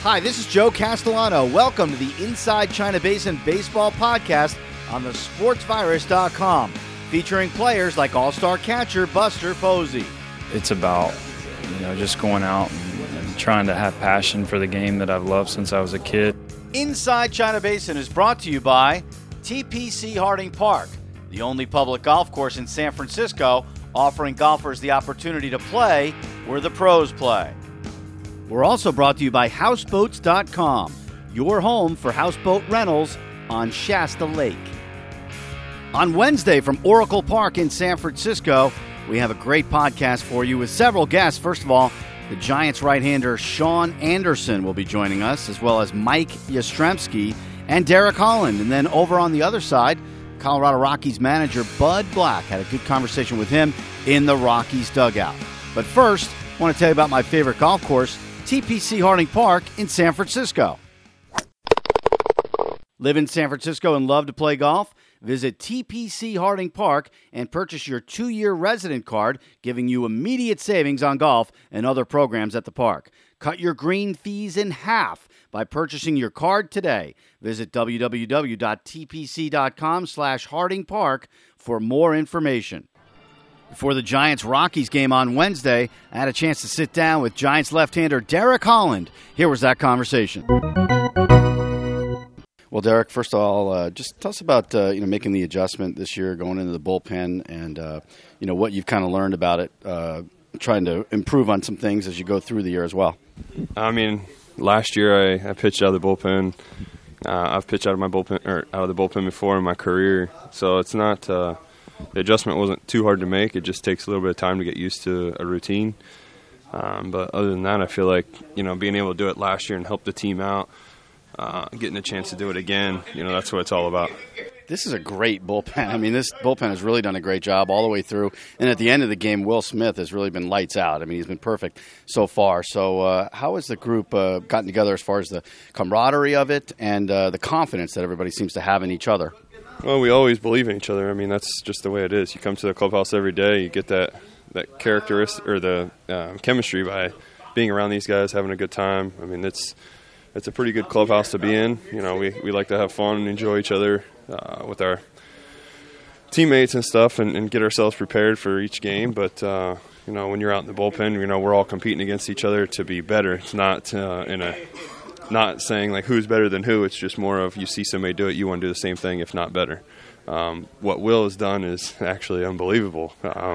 Hi, this is Joe Castellano. Welcome to the Inside China Basin Baseball Podcast on the sportsvirus.com, featuring players like all-star catcher Buster Posey. It's about, just going out and trying to have passion for the game that I've loved since I was a kid. Inside China Basin is brought to you by TPC Harding Park, the only public golf course in San Francisco offering golfers the opportunity to play where the pros play. We're also brought to you by Houseboats.com, your home for houseboat rentals on Shasta Lake. On Wednesday from Oracle Park in San Francisco, we have a great podcast for you with several guests. First of all, the Giants right-hander Sean Anderson will be joining us, as well as Mike Yastrzemski and Derek Holland. And then over on the other side, Colorado Rockies manager Bud Black had a good conversation with him in the Rockies dugout. But first, I want to tell you about my favorite golf course, TPC Harding Park in San Francisco. Live in San Francisco and love to play golf? Visit TPC Harding Park and purchase your 2-year resident card, giving you immediate savings on golf and other programs at the park. Cut your green fees in half by purchasing your card today. Visit www.tpc.com/Harding Park for more information. Before the Giants-Rockies game on Wednesday, I had a chance to sit down with Giants left-hander Derek Holland. Here was that conversation. Well, Derek, first of all, just tell us about making the adjustment this year, going into the bullpen, and what you've kind of learned about it, trying to improve on some things as you go through the year as well. I mean, last year I pitched out of the bullpen. I've pitched out of the bullpen before in my career, so it's not. The adjustment wasn't too hard to make. It just takes a little bit of time to get used to a routine. But other than that, I feel like, being able to do it last year and help the team out, getting a chance to do it again, that's what it's all about. This is a great bullpen. I mean, this bullpen has really done a great job all the way through. And at the end of the game, Will Smith has really been lights out. I mean, he's been perfect so far. So how has the group gotten together as far as the camaraderie of it and the confidence that everybody seems to have in each other? Well, we always believe in each other. I mean, that's just the way it is. You come to the clubhouse every day, you get that characteristic or the chemistry by being around these guys, having a good time. I mean, it's a pretty good clubhouse to be in. We like to have fun and enjoy each other with our teammates and stuff, and get ourselves prepared for each game. But when you're out in the bullpen, we're all competing against each other to be better. It's not not saying like who's better than who. It's just more of you see somebody do it, you want to do the same thing, if not better. What Will has done is actually unbelievable.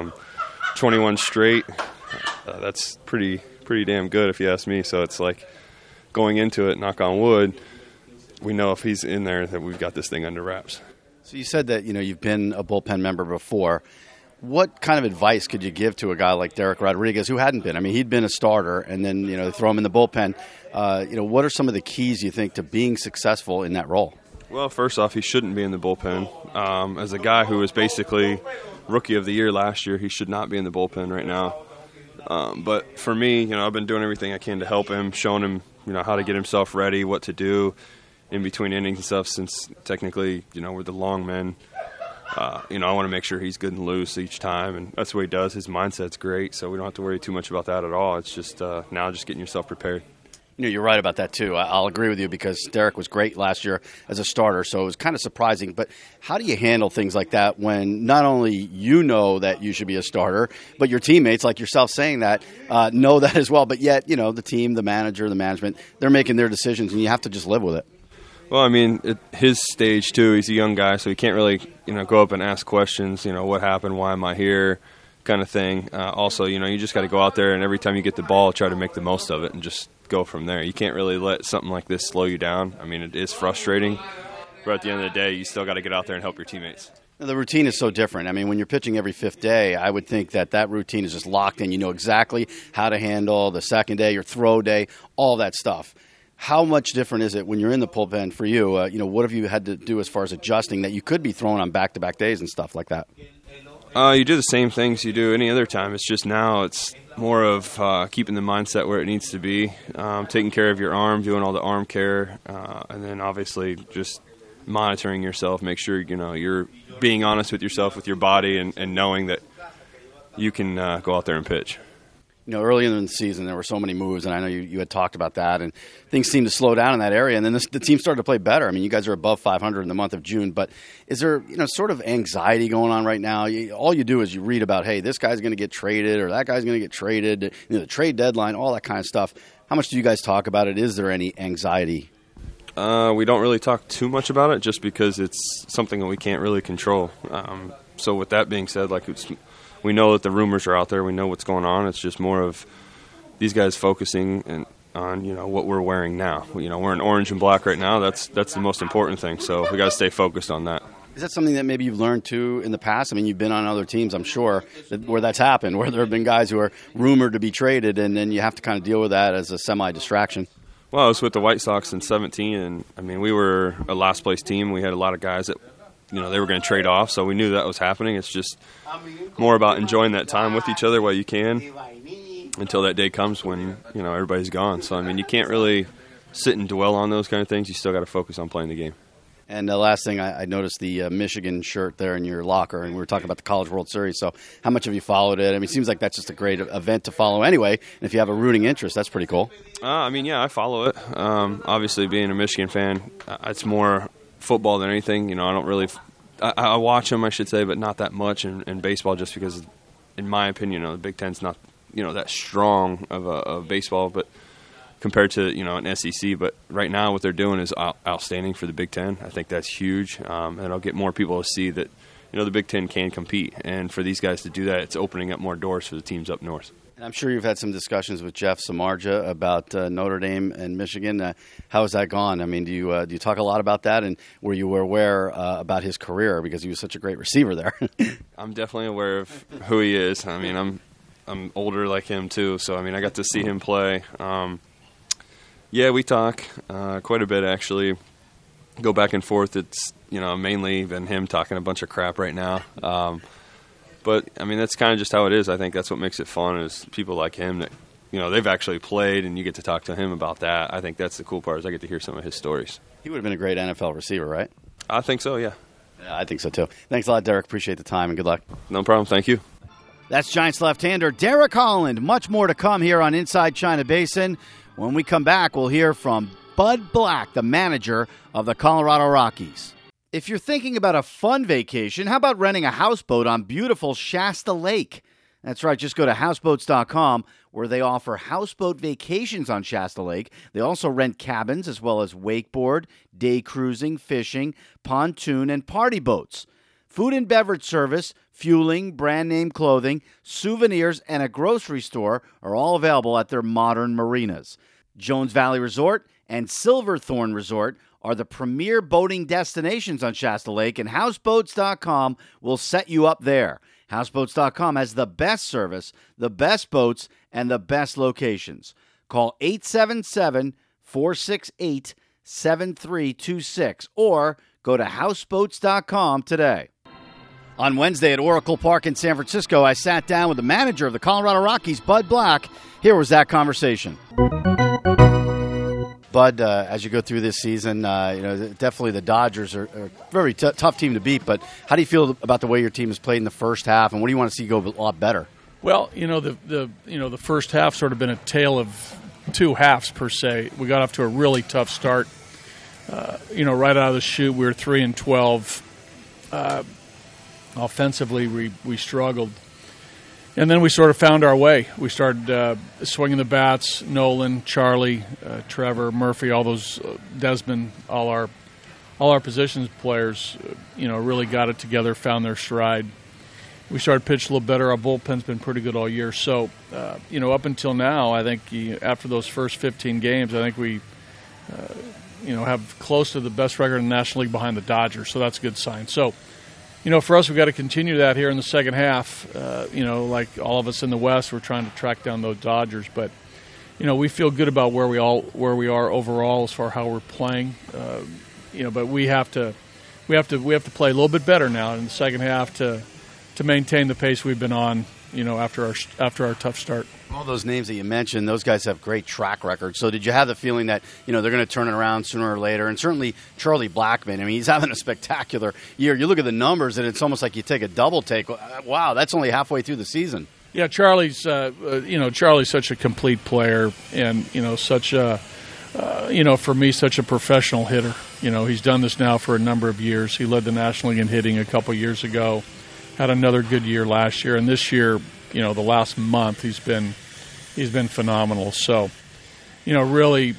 21 straight. That's pretty damn good if you ask me. So it's like going into it, knock on wood, we know if he's in there that we've got this thing under wraps. So you said that you've been a bullpen member before. What kind of advice could you give to a guy like Derek Rodriguez who hadn't been? I mean, he'd been a starter, and then they throw him in the bullpen. What are some of the keys you think to being successful in that role? Well, first off, he shouldn't be in the bullpen. As a guy who was basically Rookie of the Year last year, he should not be in the bullpen right now. But for me, I've been doing everything I can to help him, showing him, how to get himself ready, what to do in between innings and stuff. Since technically, we're the long men. I want to make sure he's good and loose each time, and that's what he does. His mindset's great, so we don't have to worry too much about that at all. It's just now just getting yourself prepared. You're right about that, too. I'll agree with you because Derek was great last year as a starter, so it was kind of surprising. But how do you handle things like that when not only you know that you should be a starter, but your teammates, like yourself saying that, know that as well, but yet, the team, the manager, the management, they're making their decisions, and you have to just live with it. Well, I mean, at his stage, too, he's a young guy, so he can't really, go up and ask questions, what happened, why am I here, kind of thing. Also, you just got to go out there, and every time you get the ball, try to make the most of it and just go from there. You can't really let something like this slow you down. I mean, it is frustrating, but at the end of the day, you still got to get out there and help your teammates. The routine is so different. I mean, when you're pitching every fifth day, I would think that routine is just locked in. You know exactly how to handle the second day, your throw day, all that stuff. How much different is it when you're in the bullpen for you? What have you had to do as far as adjusting that you could be thrown on back-to-back days and stuff like that? You do the same things you do any other time. It's just now it's more of keeping the mindset where it needs to be, taking care of your arm, doing all the arm care, and then obviously just monitoring yourself. Make sure you're being honest with yourself, with your body, and knowing that you can go out there and pitch. Early in the season, there were so many moves, and I know you had talked about that, and things seemed to slow down in that area, and then the team started to play better. I mean, you guys are above 500 in the month of June, but is there, sort of anxiety going on right now? All you do is you read about, hey, this guy's going to get traded, or that guy's going to get traded, the trade deadline, all that kind of stuff. How much do you guys talk about it? Is there any anxiety? We don't really talk too much about it just because it's something that we can't really control. So with that being said, we know that the rumors are out there. We know what's going on. It's just more of these guys focusing on what we're wearing now. We're in orange and black right now. That's the most important thing. So we got to stay focused on that. Is that something that maybe you've learned too in the past? I mean, you've been on other teams, I'm sure, where that's happened, where there have been guys who are rumored to be traded, and then you have to kind of deal with that as a semi-distraction. Well, I was with the White Sox in 2017, and I mean, we were a last-place team. We had a lot of guys that they were going to trade off, so we knew that was happening. It's just more about enjoying that time with each other while you can until that day comes when, everybody's gone. So, I mean, you can't really sit and dwell on those kind of things. You still got to focus on playing the game. And the last thing, I noticed the Michigan shirt there in your locker, and we were talking about the College World Series. So how much have you followed it? I mean, it seems like that's just a great event to follow anyway. And if you have a rooting interest, that's pretty cool. I follow it. Obviously, being a Michigan fan, it's more football than anything. I don't really I watch them, I should say, but not that much in baseball just because, in my opinion, the Big Ten's not, that strong of a baseball, but compared to, an SEC. But right now what they're doing is outstanding for the Big Ten. I think that's huge. And it'll get more people to see that, the Big Ten can compete. And for these guys to do that, it's opening up more doors for the teams up north. And I'm sure you've had some discussions with Jeff Samardzija about Notre Dame and Michigan. How has that gone? I mean, do you talk a lot about that? And were you aware about his career because he was such a great receiver there? I'm definitely aware of who he is. I mean, I'm older like him too, so I mean, I got to see him play. Yeah, we talk quite a bit actually. Go back and forth. It's mainly been him talking a bunch of crap right now. But, I mean, that's kind of just how it is. I think that's what makes it fun is people like him that, they've actually played and you get to talk to him about that. I think that's the cool part is I get to hear some of his stories. He would have been a great NFL receiver, right? I think so, yeah. Yeah, I think so, too. Thanks a lot, Derek. Appreciate the time and good luck. No problem. Thank you. That's Giants left-hander Derek Holland. Much more to come here on Inside China Basin. When we come back, we'll hear from Bud Black, the manager of the Colorado Rockies. If you're thinking about a fun vacation, how about renting a houseboat on beautiful Shasta Lake? That's right, just go to houseboats.com where they offer houseboat vacations on Shasta Lake. They also rent cabins as well as wakeboard, day cruising, fishing, pontoon, and party boats. Food and beverage service, fueling, brand name clothing, souvenirs, and a grocery store are all available at their modern marinas. Jones Valley Resort and Silverthorne Resort are the premier boating destinations on Shasta Lake, and houseboats.com will set you up there. Houseboats.com has the best service, the best boats, and the best locations. Call 877-468-7326 or go to houseboats.com today. On Wednesday at Oracle Park in San Francisco, I sat down with the manager of the Colorado Rockies, Bud Black. Here was that conversation. Bud, as you go through this season, definitely the Dodgers are a very tough team to beat. But how do you feel about the way your team has played in the first half, and what do you want to see go a lot better? Well, the first half sort of been a tale of two halves per se. We got off to a really tough start. Right out of the chute, we were 3-12. Offensively, we struggled. And then we sort of found our way. We started swinging the bats. Nolan, Charlie, Trevor, Murphy, all those Desmond, all our positions players, really got it together, found their stride. We started pitching a little better. Our bullpen's been pretty good all year. So, up until now, I think after those first 15 games, I think we, have close to the best record in the National League behind the Dodgers. So that's a good sign. So, for us, we've got to continue that here in the second half. Like all of us in the West, we're trying to track down those Dodgers. But, we feel good about where we are overall as far as how we're playing. But we have to play a little bit better now in the second half to maintain the pace we've been on. After our tough start. All those names that you mentioned, those guys have great track records. So did you have the feeling that, they're going to turn it around sooner or later? And certainly Charlie Blackmon, I mean, he's having a spectacular year. You look at the numbers, and it's almost like you take a double take. Wow, that's only halfway through the season. Yeah, Charlie's such a complete player, and such a for me such a professional hitter. He's done this now for a number of years. He led the National League in hitting a couple years ago, had another good year last year, and this year, the last month he's been phenomenal. So, really,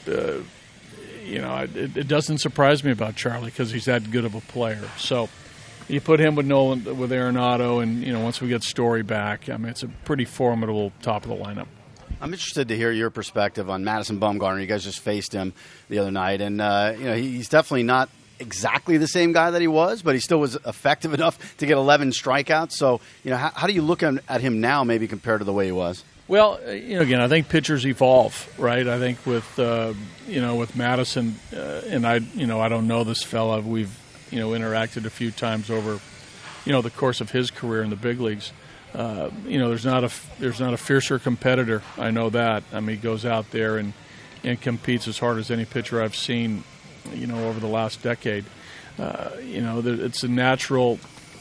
it doesn't surprise me about Charlie because he's that good of a player. So. You put him with Nolan, with Arenado, and once we get Story back, I mean it's a pretty formidable top of the lineup. I'm interested to hear your perspective on Madison Bumgarner. You guys just faced him the other night, and he's definitely not exactly the same guy that he was, but he still was effective enough to get 11 strikeouts. So, how do you look at him now, maybe compared to the way he was? Well, again, I think pitchers evolve, right? I think with Madison, and I don't know this fella. We've interacted a few times over, the course of his career in the big leagues. There's not a fiercer competitor. I know that. I mean, he goes out there and competes as hard as any pitcher I've seen, over the last decade. It's a natural,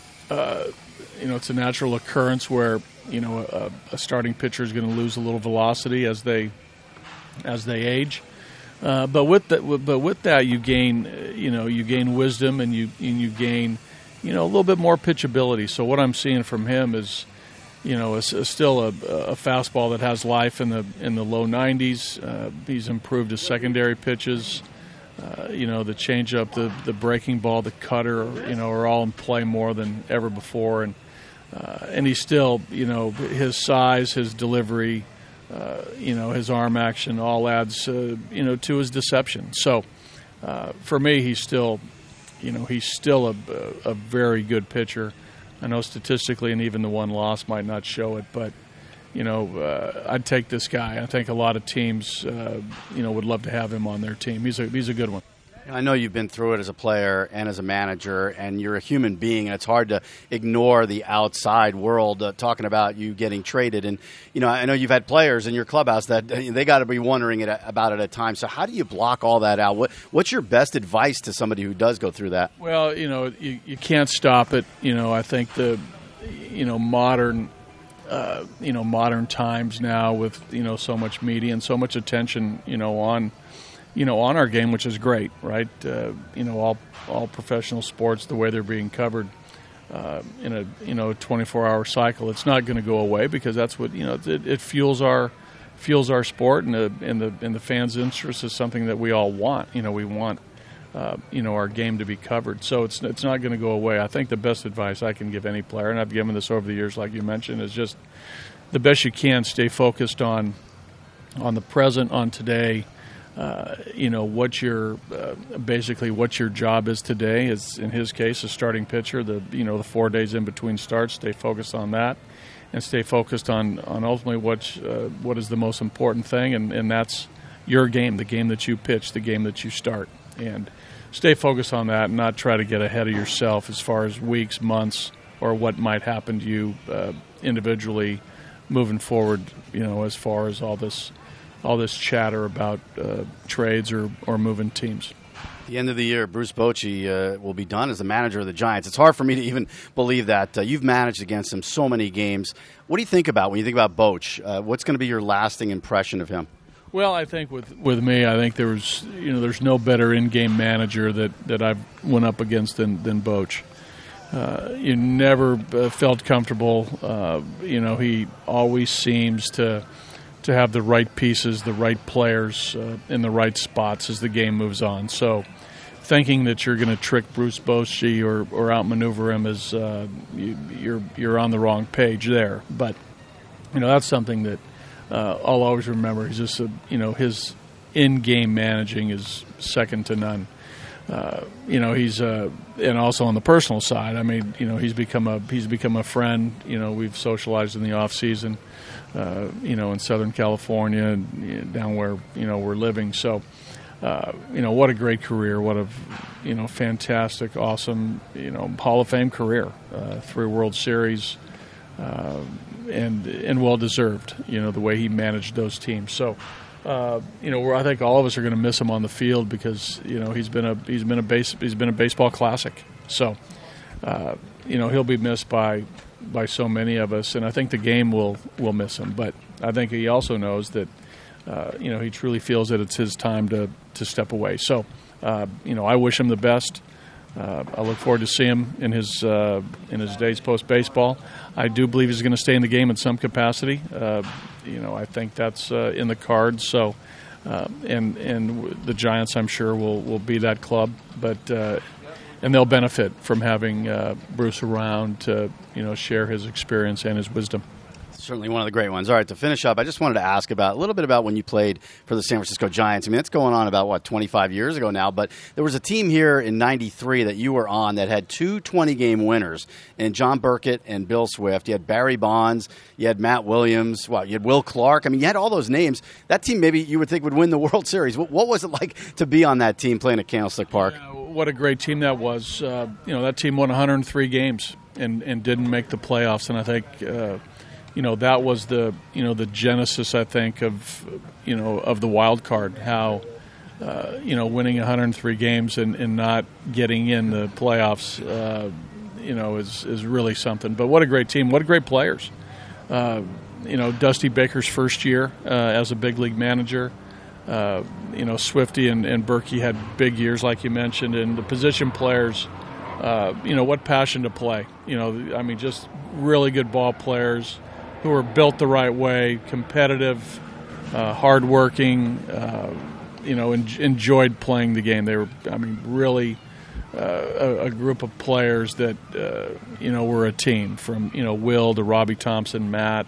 occurrence where a starting pitcher is going to lose a little velocity as they age. But with that, you gain wisdom and you gain a little bit more pitchability. So what I'm seeing from him is still a fastball that has life in the low 90s. He's improved his secondary pitches. The changeup, the breaking ball, the cutter, are all in play more than ever before, and he's still his size, his delivery. His arm action all adds, to his deception. So, for me, he's still a very good pitcher. I know statistically, and even the one loss might not show it, but I'd take this guy. I think a lot of teams, would love to have him on their team. He's a good one. I know you've been through it as a player and as a manager, and you're a human being, and it's hard to ignore the outside world talking about you getting traded. And, I know you've had players in your clubhouse that they got to be wondering about it at times. So how do you block all that out? What's your best advice to somebody who does go through that? Well, you can't stop it. I think the, modern times now with, so much media and so much attention, on our game, which is great, right? All professional sports, the way they're being covered in a 24-hour cycle, it's not going to go away because that's what it fuels our sport, and the fans' interest is something that we all want. We want our game to be covered, so it's not going to go away. I think the best advice I can give any player, and I've given this over the years, like you mentioned, is just the best you can stay focused on the present, on today. What your job is today is, in his case, a starting pitcher. The 4 days in between starts, stay focused on that, and stay focused on ultimately what is the most important thing, and that's your game, the game that you pitch, the game that you start, and stay focused on that, and not try to get ahead of yourself as far as weeks, months, or what might happen to you individually moving forward. As far as all this chatter about trades or moving teams. At the end of the year, Bruce Bochy will be done as the manager of the Giants. It's hard for me to even believe that. You've managed against him so many games. What do you think about when you think about Boch? What's going to be your lasting impression of him? Well, I think with me, I think there's no better in-game manager that I've went up against than Boch. You never felt comfortable. He always seems to have the right pieces, the right players in the right spots as the game moves on. So thinking that you're going to trick Bruce Bochy or outmaneuver him is you're on the wrong page there. But that's something that I'll always remember. He's just his in-game managing is second to none. He's and also on the personal side. I mean, he's become a friend. We've socialized in the off season. In Southern California, down where we're living. So, what a great career! What a fantastic, awesome Hall of Fame career. 3 World Series, and well deserved. The way he managed those teams. So, I think all of us are going to miss him on the field because he's been a baseball classic. So, he'll be missed by by so many of us, and I think the game will miss him. But I think he also knows that he truly feels that it's his time to step away. So I wish him the best. I look forward to seeing him in his days post baseball. I do believe he's going to stay in the game in some capacity. I think that's in the cards. So, and the Giants, I'm sure, will be that club, but and they'll benefit from having Bruce around to share his experience and his wisdom. Certainly one of the great ones. All right, to finish up, I just wanted to ask a little bit about when you played for the San Francisco Giants. I mean, that's going on about, 25 years ago now, but there was a team here in '93 that you were on that had two 20-game winners, and John Burkett and Bill Swift. You had Barry Bonds, you had Matt Williams, you had Will Clark. I mean, you had all those names. That team maybe you would think would win the World Series. What was it like to be on that team playing at Candlestick Park? Yeah, what a great team that was. That team won 103 games and didn't make the playoffs, and I think that was the genesis, I think, of the wild card. How winning 103 games and not getting in the playoffs, is really something. But what a great team! What a great players! Dusty Baker's first year as a big league manager. Swifty and Berkey had big years, like you mentioned, and the position players. What passion to play! Just really good ball players who were built the right way, competitive, hardworking, enjoyed playing the game. They were, really a group of players that, were a team from, Will to Robbie Thompson, Matt.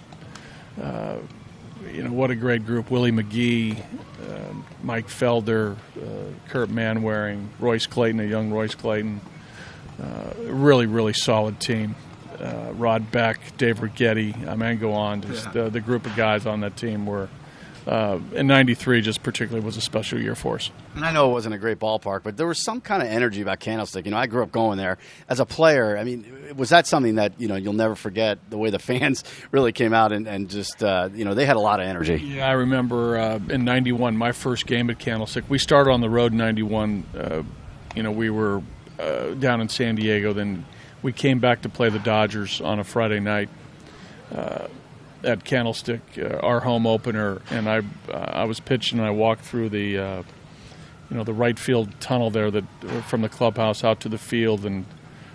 What a great group. Willie McGee, Mike Felder, Kurt Manwaring, Royce Clayton, a young Royce Clayton. Really, really solid team. Rod Beck, Dave Righetti, I mean, go on. Just, the group of guys on that team were, in '93 just particularly was a special year for us. And I know it wasn't a great ballpark, but there was some kind of energy about Candlestick. I grew up going there. As a player, was that something that, you'll never forget, the way the fans really came out and just, they had a lot of energy? Yeah, I remember in '91, my first game at Candlestick. We started on the road in '91. We were down in San Diego, then we came back to play the Dodgers on a Friday night at Candlestick, our home opener, and I was pitching, and I walked through the the right field tunnel there that from the clubhouse out to the field, and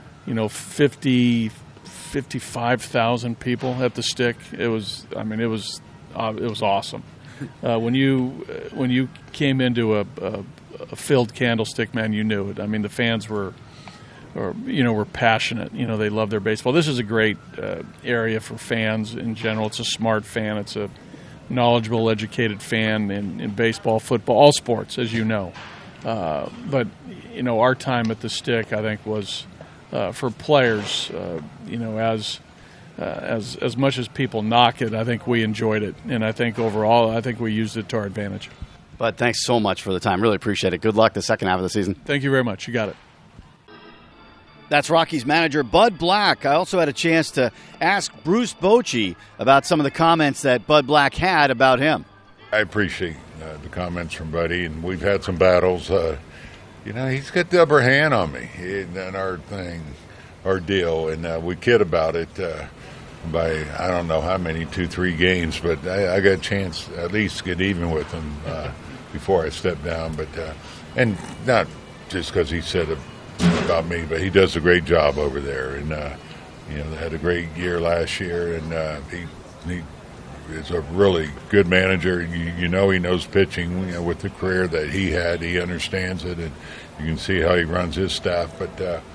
55,000 people at the stick. It was awesome. When you came into a filled Candlestick, man, you knew it. The fans were passionate. They love their baseball. This is a great area for fans in general. It's a smart fan. It's a knowledgeable, educated fan in baseball, football, all sports, as you know. But our time at the stick, I think, was for players. As much as people knock it, I think we enjoyed it, and I think overall, I think we used it to our advantage. But thanks so much for the time. Really appreciate it. Good luck the second half of the season. Thank you very much. You got it. That's Rockies manager Bud Black. I also had a chance to ask Bruce Bochy about some of the comments that Bud Black had about him. I appreciate the comments from Buddy, and we've had some battles. He's got the upper hand on me in our deal, and we kid about it by I don't know how many, 2-3 games, but I got a chance at least to get even with him before I stepped down. But and not just because he said about me, but he does a great job over there, and they had a great year last year, and he is a really good manager. He knows pitching. With the career that he had, he understands it, and you can see how he runs his staff. But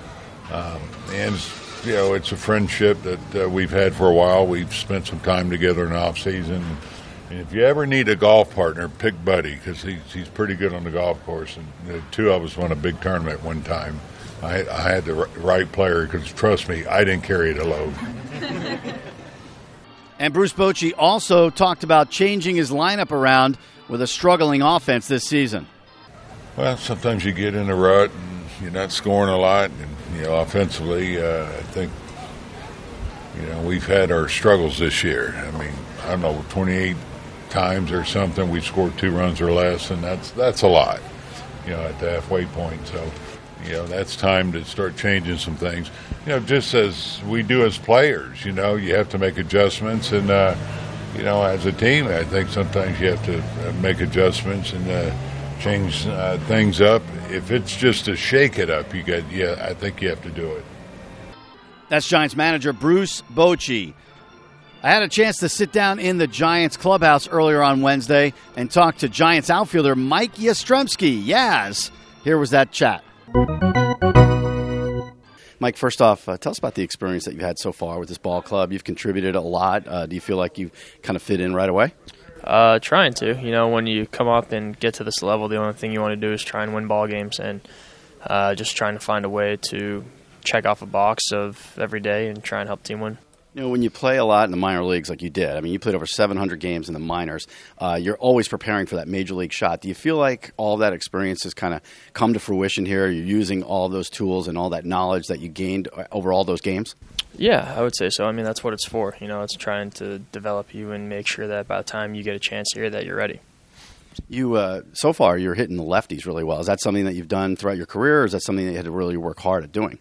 it's a friendship that we've had for a while. We've spent some time together in the off season. And if you ever need a golf partner, pick Buddy, because he's pretty good on the golf course. And the two of us won a big tournament one time. I had the right player, because trust me, I didn't carry the load. And Bruce Bochy also talked about changing his lineup around with a struggling offense this season. Well, sometimes you get in a rut and you're not scoring a lot. And, offensively, I think, we've had our struggles this year. I don't know, 28 times or something we scored 2 runs or less, and that's a lot, at the halfway point. So That's time to start changing some things. Just as we do as players, you have to make adjustments. And, as a team, I think sometimes you have to make adjustments and change things up. If it's just to shake it up, I think you have to do it. That's Giants manager Bruce Bochy. I had a chance to sit down in the Giants clubhouse earlier on Wednesday and talk to Giants outfielder Mike Yastrzemski. Yaz. Here was that chat. Mike, first off, tell us about the experience that you've had so far with this ball club. You've contributed a lot. Do you feel like you've kind of fit in right away? Trying to. When you come up and get to this level, the only thing you want to do is try and win ball games and just trying to find a way to check off a box of every day and try and help the team win. When you play a lot in the minor leagues like you did, you played over 700 games in the minors, you're always preparing for that major league shot. Do you feel like all of that experience has kind of come to fruition here? You're using all those tools and all that knowledge that you gained over all those games? Yeah, I would say so. That's what it's for. It's trying to develop you and make sure that by the time you get a chance here that you're ready. You so far, you're hitting the lefties really well. Is that something that you've done throughout your career, or is that something that you had to really work hard at doing?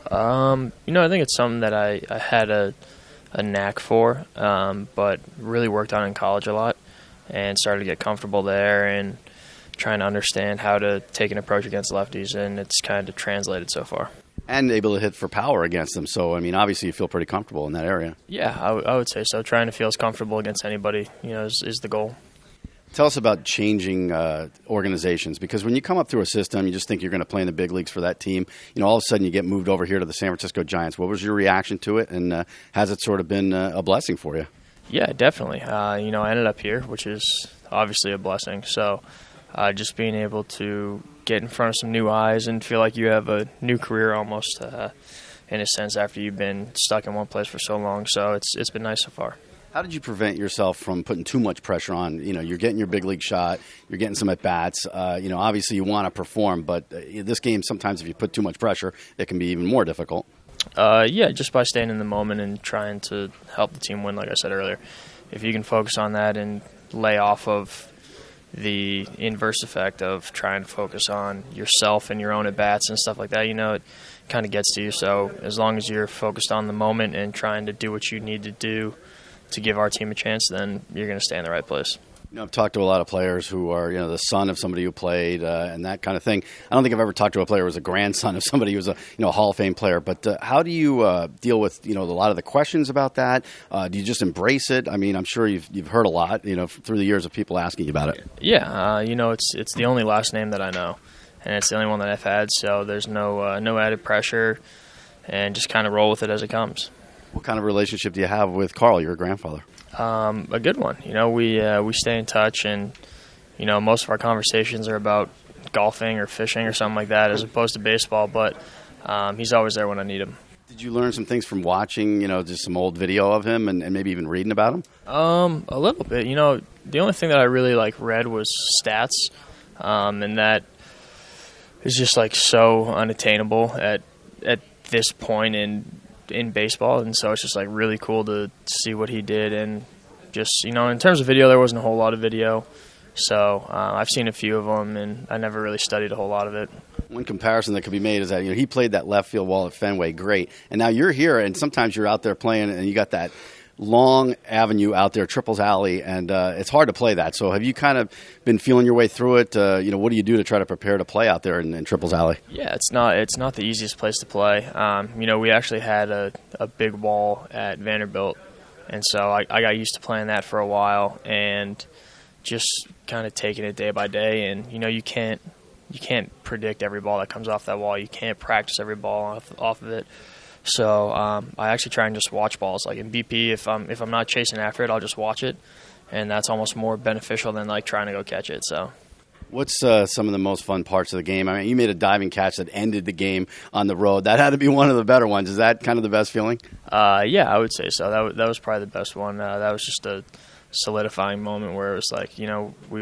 I think it's something that I had a knack for, but really worked on in college a lot and started to get comfortable there and trying to understand how to take an approach against lefties, and it's kind of translated so far. And able to hit for power against them. So, obviously you feel pretty comfortable in that area. Yeah, I would say so. Trying to feel as comfortable against anybody, is the goal. Tell us about changing organizations, because when you come up through a system, you just think you're going to play in the big leagues for that team. All of a sudden you get moved over here to the San Francisco Giants. What was your reaction to it, and has it sort of been a blessing for you? Yeah, definitely. I ended up here, which is obviously a blessing. So just being able to get in front of some new eyes and feel like you have a new career almost, in a sense, after you've been stuck in one place for so long. So it's been nice so far. How did you prevent yourself from putting too much pressure on? You're getting your big league shot, you're getting some at-bats. Obviously you want to perform, but this game, sometimes if you put too much pressure, it can be even more difficult. Yeah, just by staying in the moment and trying to help the team win, like I said earlier. If you can focus on that and lay off of the inverse effect of trying to focus on yourself and your own at-bats and stuff like that, it kind of gets to you. So as long as you're focused on the moment and trying to do what you need to do to give our team a chance, then you're going to stay in the right place. I've talked to a lot of players who are, the son of somebody who played and that kind of thing. I don't think I've ever talked to a player who was a grandson of somebody who was a Hall of Fame player. But how do you deal with, a lot of the questions about that? Do you just embrace it? I'm sure you've heard a lot, through the years of people asking you about it. Yeah, it's the only last name that I know, and it's the only one that I've had. So there's no added pressure, and just kind of roll with it as it comes. What kind of relationship do you have with Carl, your grandfather? A good one. We stay in touch, and most of our conversations are about golfing or fishing or something like that, as opposed to baseball. But he's always there when I need him. Did you learn some things from watching, just some old video of him, and maybe even reading about him? A little bit. The only thing that I really read was stats, and that is just in unattainable at this point in baseball, and so it's just really cool to see what he did. And just in terms of video, there wasn't a whole lot of video, so I've seen a few of them, and I never really studied a whole lot of it. One comparison that could be made is that he played that left field wall at Fenway great, and now you're here, and sometimes you're out there playing, and you got that long avenue out there, Triples Alley, and it's hard to play that. So have you kind of been feeling your way through it? What do you do to try to prepare to play out there in Triples Alley? Yeah, it's not the easiest place to play. We actually had a big wall at Vanderbilt, and so I got used to playing that for a while and just kind of taking it day by day. And you can't predict every ball that comes off that wall. You can't practice every ball off of it. So I actually try and just watch balls. Like in BP, if I'm not chasing after it, I'll just watch it, and that's almost more beneficial than trying to go catch it. So, what's some of the most fun parts of the game? You made a diving catch that ended the game on the road. That had to be one of the better ones. Is that kind of the best feeling? Yeah, I would say so. That was probably the best one. That was just a solidifying moment where it was we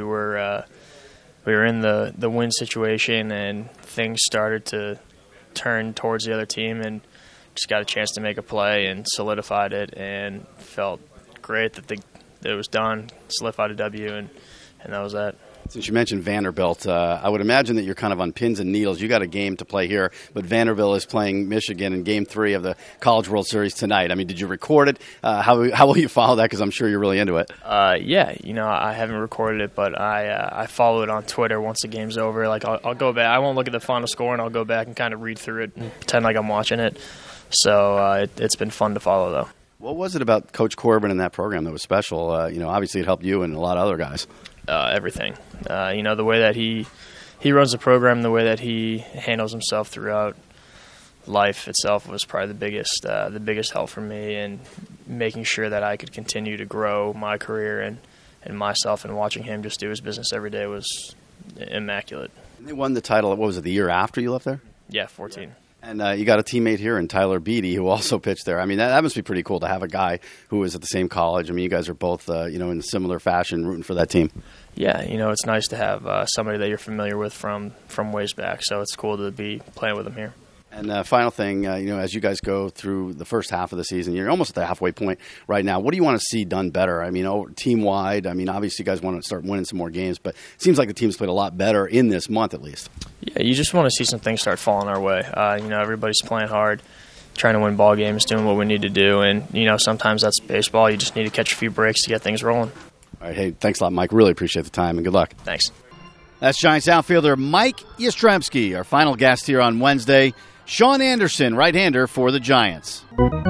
were in the win situation, and things started to turn towards the other team, and just got a chance to make a play and solidified it, and felt great that it was done, solidified a W, and that was that. Since you mentioned Vanderbilt, I would imagine that you're kind of on pins and needles. You got a game to play here, but Vanderbilt is playing Michigan in Game 3 of the College World Series tonight. I mean, did you record it? How will you follow that? Because I'm sure you're really into it. Yeah, I haven't recorded it, but I follow it on Twitter once the game's over. Like I'll go back. I won't look at the final score, and I'll go back and kind of read through it and pretend like I'm watching it. So it's been fun to follow, though. What was it about Coach Corbin and that program that was special? Obviously it helped you and a lot of other guys. Everything. The way that he runs the program, the way that he handles himself throughout life itself was probably the biggest help for me, and making sure that I could continue to grow my career and myself, and watching him just do his business every day was immaculate. And they won the title, what was it, the year after you left there? Yeah, 14. And you got a teammate here in Tyler Beatty who also pitched there. I mean, that must be pretty cool to have a guy who was at the same college. I mean, you guys are both, in a similar fashion rooting for that team. Yeah, it's nice to have somebody that you're familiar with from ways back. So it's cool to be playing with him here. And final thing, as you guys go through the first half of the season, you're almost at the halfway point right now. What do you want to see done better? I mean, team-wide, obviously you guys want to start winning some more games, but it seems like the team's played a lot better in this month at least. Yeah, you just want to see some things start falling our way. Everybody's playing hard, trying to win ball games, doing what we need to do, and, sometimes that's baseball. You just need to catch a few breaks to get things rolling. All right, hey, thanks a lot, Mike. Really appreciate the time, and good luck. Thanks. That's Giants outfielder Mike Yastrzemski, our final guest here on Wednesday. Sean Anderson, right-hander for the Giants.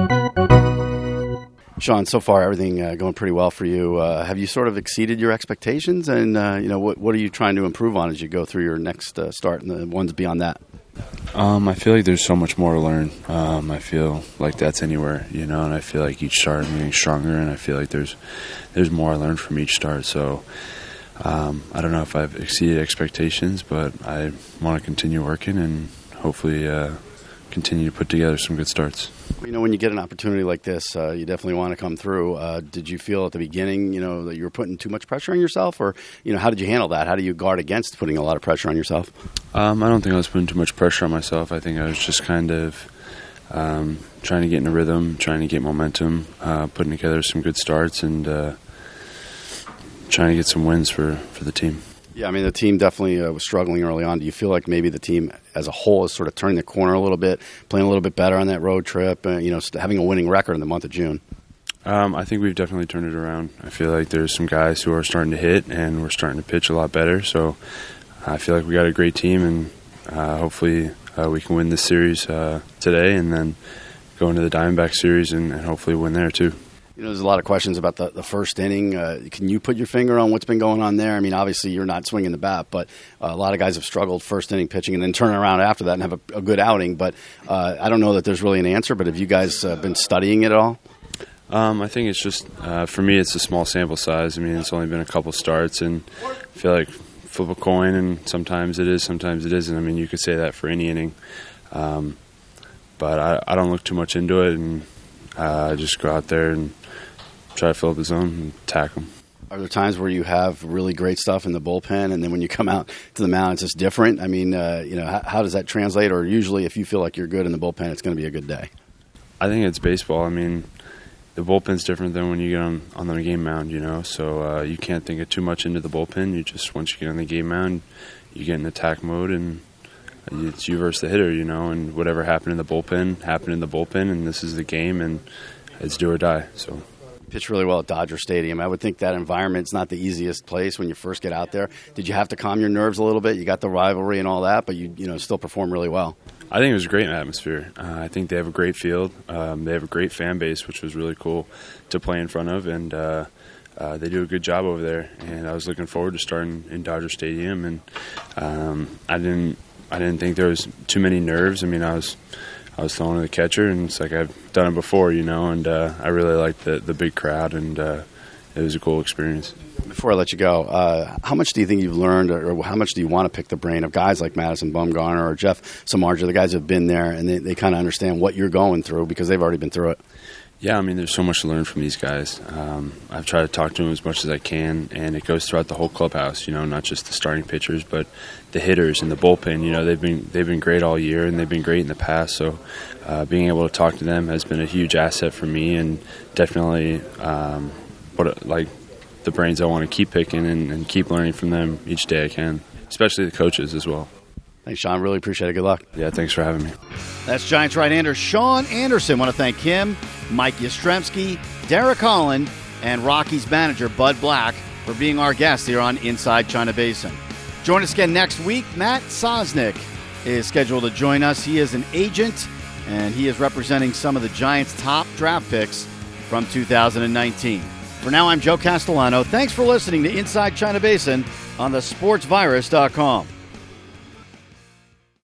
Sean, so far everything going pretty well for you. Have you sort of exceeded your expectations? And, what are you trying to improve on as you go through your next start and the ones beyond that? I feel like there's so much more to learn. I feel like that's anywhere, and I feel like each start I'm getting stronger, and I feel like there's more I learn from each start. So I don't know if I've exceeded expectations, but I want to continue working and hopefully continue to put together some good starts. When you get an opportunity like this, you definitely want to come through. Did you feel at the beginning, that you were putting too much pressure on yourself? Or, how did you handle that? How do you guard against putting a lot of pressure on yourself? I don't think I was putting too much pressure on myself. I think I was just kind of trying to get in a rhythm, trying to get momentum, putting together some good starts, and trying to get some wins for the team. Yeah, the team definitely was struggling early on. Do you feel like maybe the team as a whole is sort of turning the corner a little bit, playing a little bit better on that road trip, having a winning record in the month of June? I think we've definitely turned it around. I feel like there's some guys who are starting to hit, and we're starting to pitch a lot better. So I feel like we got a great team, and hopefully we can win this series today and then go into the Diamondback series and hopefully win there too. There's a lot of questions about the first inning. Can you put your finger on what's been going on there? Obviously you're not swinging the bat, but a lot of guys have struggled first inning pitching and then turn around after that and have a good outing. But I don't know that there's really an answer, but have you guys been studying it at all? I think it's just, for me, it's a small sample size. It's only been a couple starts, and I feel like flip a coin, and sometimes it is, sometimes it isn't. You could say that for any inning. But I don't look too much into it, and I just go out there and try to fill up the zone and attack them. Are there times where you have really great stuff in the bullpen, and then when you come out to the mound, it's just different? How does that translate? Or usually, if you feel like you're good in the bullpen, it's going to be a good day. I think it's baseball. The bullpen's different than when you get on the game mound, So you can't think of too much into the bullpen. You just, once you get on the game mound, you get in attack mode, and it's you versus the hitter, And whatever happened in the bullpen, and this is the game, and it's do or die. So. Pitched really well at Dodger Stadium. I would think that environment's not the easiest place when you first get out there. Did you have to calm your nerves a little bit? You got the rivalry and all that, but you still perform really well. I think it was a great atmosphere. I think they have a great field. They have a great fan base, which was really cool to play in front of, and they do a good job over there. And I was looking forward to starting in Dodger Stadium, and I didn't think there was too many nerves. I was throwing to the catcher, and it's like I've done it before, and I really liked the big crowd, and it was a cool experience. Before I let you go, how much do you think you've learned, or how much do you want to pick the brain of guys like Madison Bumgarner or Jeff Samardzija, the guys who have been there, and they kind of understand what you're going through because they've already been through it? Yeah, there's so much to learn from these guys. I've tried to talk to them as much as I can, and it goes throughout the whole clubhouse, not just the starting pitchers, but the hitters and the bullpen. They've been great all year, and they've been great in the past. So being able to talk to them has been a huge asset for me, and definitely the brains I want to keep picking and keep learning from them each day I can, especially the coaches as well. Thanks, Sean. Really appreciate it. Good luck. Yeah, thanks for having me. That's Giants right-hander Sean Anderson. Want to thank him, Mike Yastrzemski, Derek Holland, and Rockies manager Bud Black for being our guests here on Inside China Basin. Join us again next week. Matt Sosnick is scheduled to join us. He is an agent, and he is representing some of the Giants' top draft picks from 2019. For now, I'm Joe Castellano. Thanks for listening to Inside China Basin on thesportsvirus.com.